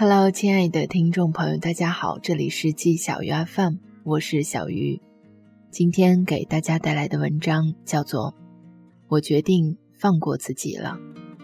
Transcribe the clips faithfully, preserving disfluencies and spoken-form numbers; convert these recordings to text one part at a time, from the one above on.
Hello， 亲爱的听众朋友，大家好，这里是季小鱼 F M， 我是小鱼。今天给大家带来的文章叫做《我决定放过自己了》。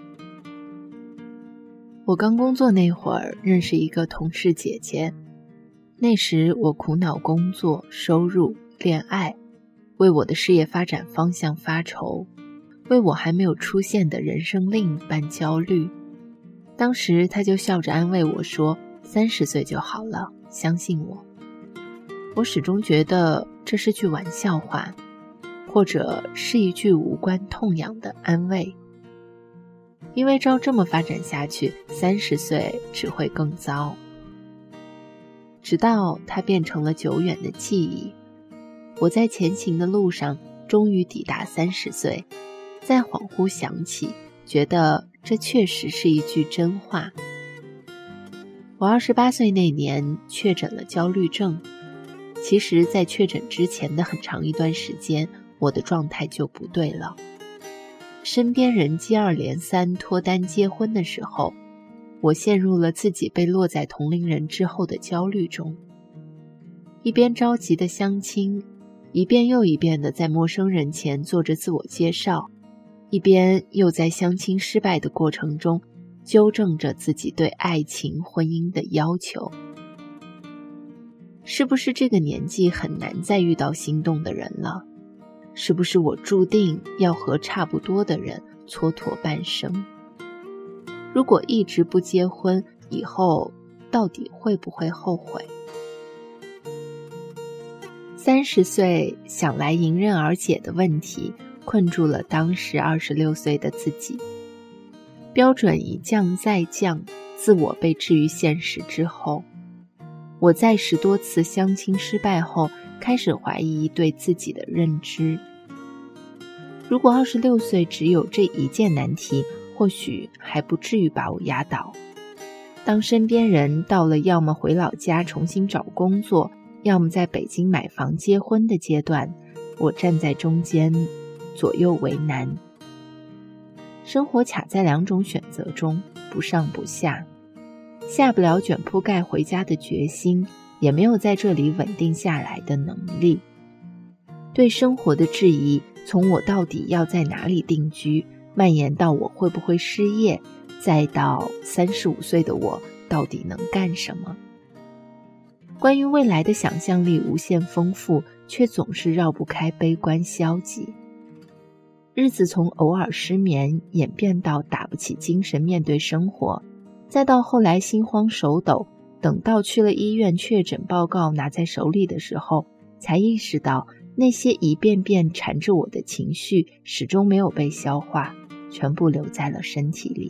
我刚工作那会儿，认识一个同事姐姐，那时我苦恼工作、收入、恋爱，为我的事业发展方向发愁，为我还没有出现的人生另一半焦虑。当时他就笑着安慰我说，三十岁就好了，相信我。我始终觉得这是句玩笑话，或者是一句无关痛痒的安慰。因为照这么发展下去，三十岁只会更糟。直到它变成了久远的记忆，我在前行的路上终于抵达三十岁，再恍惚想起，觉得这确实是一句真话。我二十八岁那年确诊了焦虑症，其实在确诊之前的很长一段时间，我的状态就不对了。身边人接二连三脱单结婚的时候，我陷入了自己被落在同龄人之后的焦虑中，一边着急的相亲，一遍又一遍的在陌生人前做着自我介绍，一边又在相亲失败的过程中纠正着自己对爱情婚姻的要求。是不是这个年纪很难再遇到心动的人了？是不是我注定要和差不多的人蹉跎半生？如果一直不结婚，以后到底会不会后悔？三十岁想来迎刃而解的问题困住了当时二十六岁的自己。标准一降再降，自我被置于现实之后，我在十多次相亲失败后开始怀疑对自己的认知。如果二十六岁只有这一件难题，或许还不至于把我压倒。当身边人到了要么回老家重新找工作，要么在北京买房结婚的阶段，我站在中间，左右为难。生活卡在两种选择中，不上不下，下不了卷铺盖回家的决心，也没有在这里稳定下来的能力。对生活的质疑，从我到底要在哪里定居，蔓延到我会不会失业，再到三十五岁的我到底能干什么。关于未来的想象力无限丰富，却总是绕不开悲观消极。日子从偶尔失眠演变到打不起精神面对生活，再到后来心慌手抖，等到去了医院确诊报告拿在手里的时候，才意识到那些一遍遍缠着我的情绪始终没有被消化，全部留在了身体里。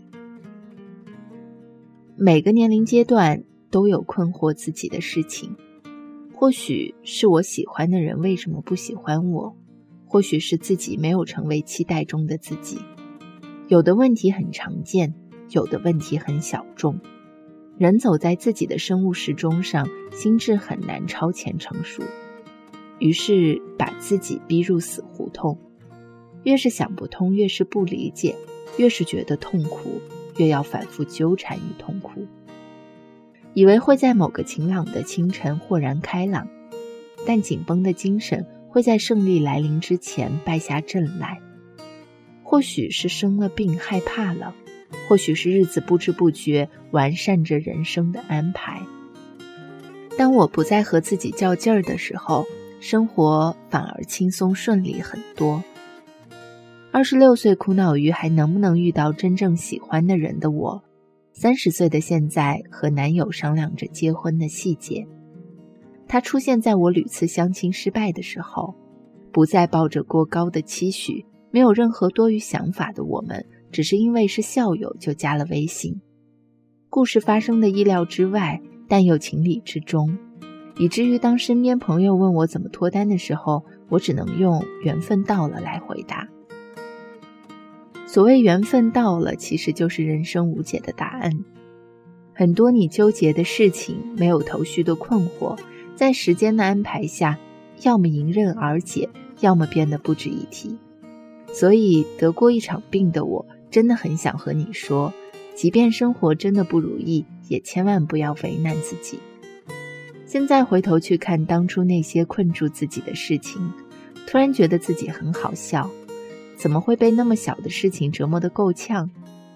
每个年龄阶段都有困惑自己的事情，或许是我喜欢的人为什么不喜欢我，或许是自己没有成为期待中的自己。有的问题很常见，有的问题很小众。人走在自己的生物时钟上，心智很难超前成熟，于是把自己逼入死胡同。越是想不通，越是不理解，越是觉得痛苦，越要反复纠缠于痛苦。以为会在某个晴朗的清晨豁然开朗，但紧绷的精神会在胜利来临之前败下阵来。或许是生了病害怕了，或许是日子不知不觉完善着人生的安排。当我不再和自己较劲儿的时候，生活反而轻松顺利很多。二十六岁苦恼于还能不能遇到真正喜欢的人的我，三十岁的现在和男友商量着结婚的细节。他出现在我屡次相亲失败的时候，不再抱着过高的期许，没有任何多余想法的我们，只是因为是校友就加了微信。故事发生的意料之外，但又情理之中，以至于当身边朋友问我怎么脱单的时候，我只能用缘分到了来回答。所谓缘分到了，其实就是人生无解的答案。很多你纠结的事情，没有头绪的困惑，在时间的安排下，要么迎刃而解，要么变得不值一提。所以得过一场病的我，真的很想和你说， 即便生活真的不如意，也千万不要为难自己。现在回头去看当初那些困住自己的事情，突然觉得自己很好笑，怎么会被那么小的事情折磨得够呛？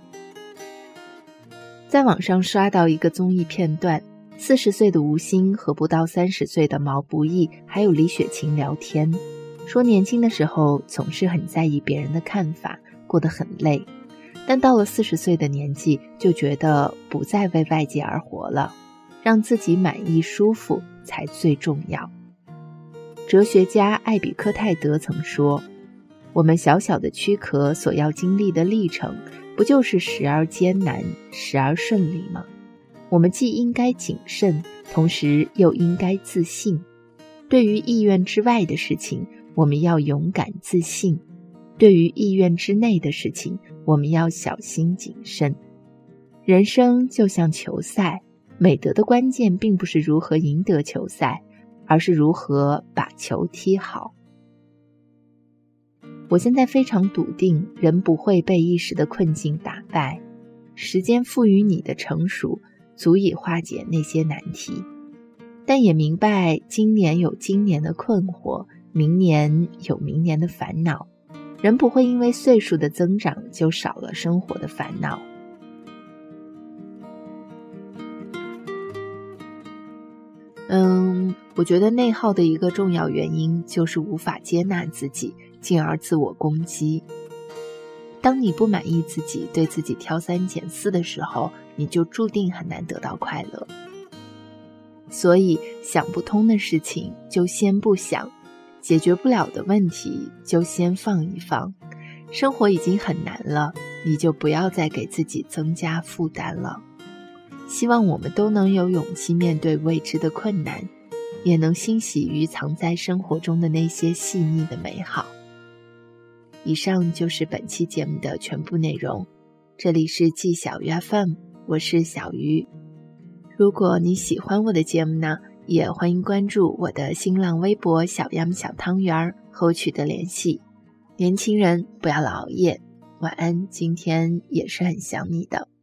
在网上刷到一个综艺片段，四十岁的吴昕和不到三十岁的毛不易还有李雪琴聊天，说年轻的时候总是很在意别人的看法，过得很累，但到了四十岁的年纪，就觉得不再为外界而活了，让自己满意舒服才最重要。哲学家艾比克泰德曾说，我们小小的躯壳所要经历的历程，不就是时而艰难，时而顺利吗？我们既应该谨慎，同时又应该自信。对于意愿之外的事情，我们要勇敢自信；对于意愿之内的事情，我们要小心谨慎。人生就像球赛，美德的关键并不是如何赢得球赛，而是如何把球踢好。我现在非常笃定，人不会被一时的困境打败，时间赋予你的成熟，足以化解那些难题。但也明白，今年有今年的困惑，明年有明年的烦恼。人不会因为岁数的增长就少了生活的烦恼。嗯，我觉得内耗的一个重要原因就是无法接纳自己，进而自我攻击。当你不满意自己，对自己挑三拣四的时候，你就注定很难得到快乐。所以想不通的事情就先不想，解决不了的问题就先放一放。生活已经很难了，你就不要再给自己增加负担了。希望我们都能有勇气面对未知的困难，也能欣喜于藏在生活中的那些细腻的美好。以上就是本期节目的全部内容，这里是季小鱼 F M， 我是小鱼。如果你喜欢我的节目呢，也欢迎关注我的新浪微博小杨小汤圆和我取得联系。年轻人不要老熬夜，晚安，今天也是很想你的。